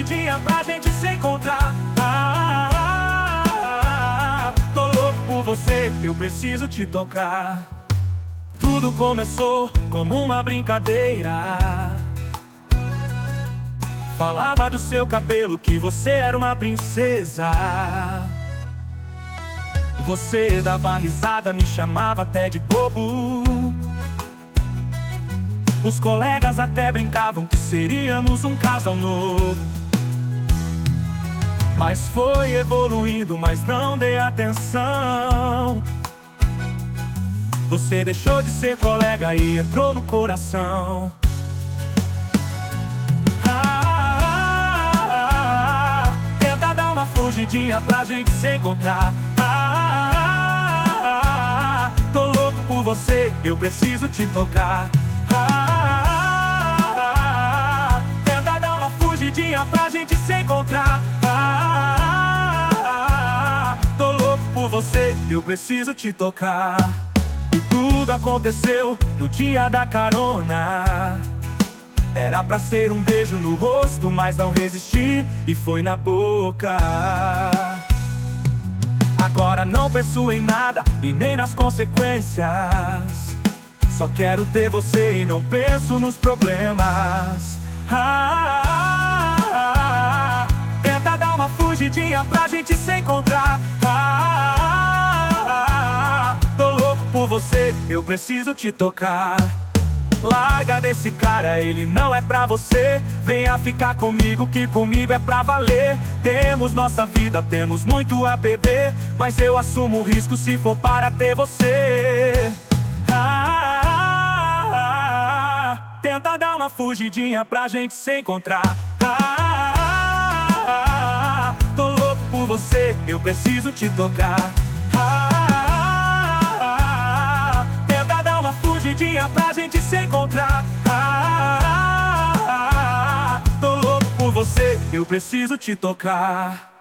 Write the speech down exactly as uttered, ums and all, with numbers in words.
fugidinha pra gente se encontrar. Ah, ah, ah, ah, tô louco por você, eu preciso te tocar. Tudo começou como uma brincadeira. Falava do seu cabelo que você era uma princesa. Você dava risada, me chamava até de bobo. Os colegas até brincavam que seríamos um casal novo. Mas foi evoluindo, mas não dei atenção. Você deixou de ser colega e entrou no coração. Ah, ah, ah, ah, tenta dar uma fugidinha pra gente se encontrar. Ah, ah, ah, ah, tô louco por você, eu preciso te tocar. Ah, ah, ah, ah, tenta dar uma fugidinha pra gente se encontrar. Ah, ah, ah, ah, tô louco por você, eu preciso te tocar. E tudo aconteceu no dia da carona. Era pra ser um beijo no rosto, mas não resisti e foi na boca. Agora não penso em nada e nem nas consequências. Só quero ter você e não penso nos problemas. Ah, ah, ah, ah, tenta dar uma fugidinha pra gente se encontrar. Ah, ah, ah, tô louco por você, eu preciso te tocar. Larga desse cara, ele não é pra você. Venha ficar comigo, que comigo é pra valer. Temos nossa vida, temos muito a beber, mas eu assumo o risco se for para ter você. Ah, ah, ah, ah, tenta dar uma fugidinha pra gente se encontrar. Ah, ah, ah, ah, tô louco por você, eu preciso te tocar. Ah, ah, ah, ah, tenta dar uma fugidinha pra gente se encontrar. Ah, ah, ah, ah, tô louco por você, eu preciso te tocar.